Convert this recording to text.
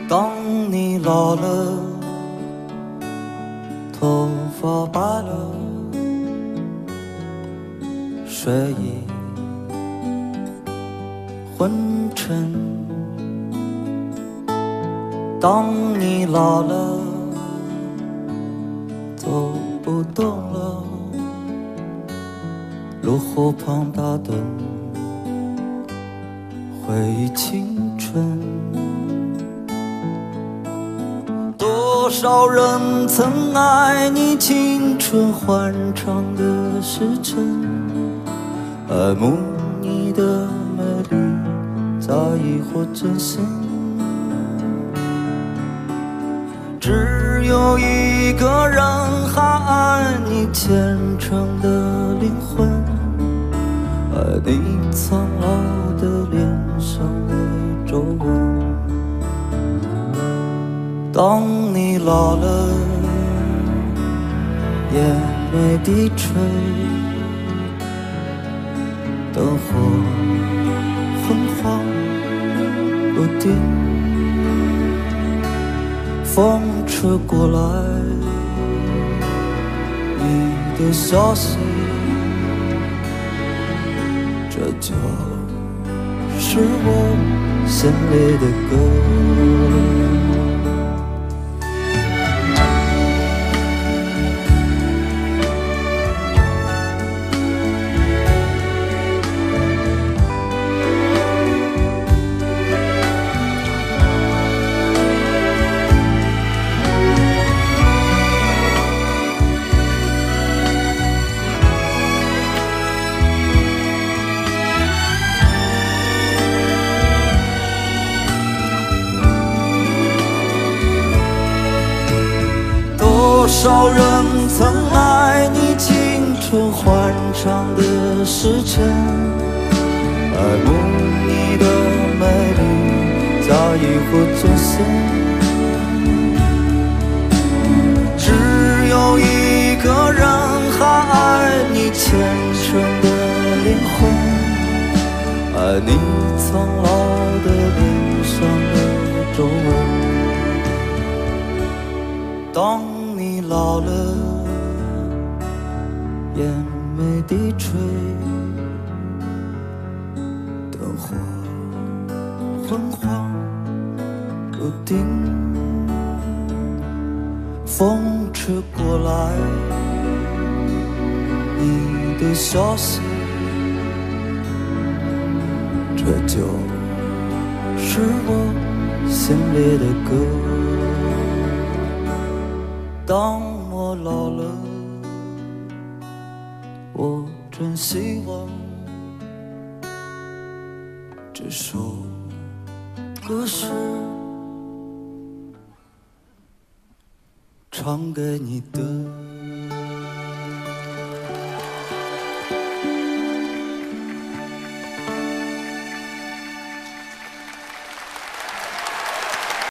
当你老了，头发白了，睡意昏沉。当你老了，走不动了，路湖旁打盹，回忆青春。多少人曾爱你青春欢畅的时辰，爱慕你的美丽，在意或真心。只有一个人还爱你虔诚的灵魂，爱你苍老的脸上的皱纹。当你老了，眼眉低垂，灯火昏黄不定，风吹过来你的消息，这就是我心里的歌。多少人曾爱你青春欢畅的时辰，爱慕你的美丽，在意或真心。只有一个人还爱你虔诚的灵魂，爱你苍老的脸上的皱纹。当你老了，眼眉低垂，灯火昏黄不定，风吹过来你的消息，这就是我心里的歌。当我老了，我真希望这首歌是唱给你的。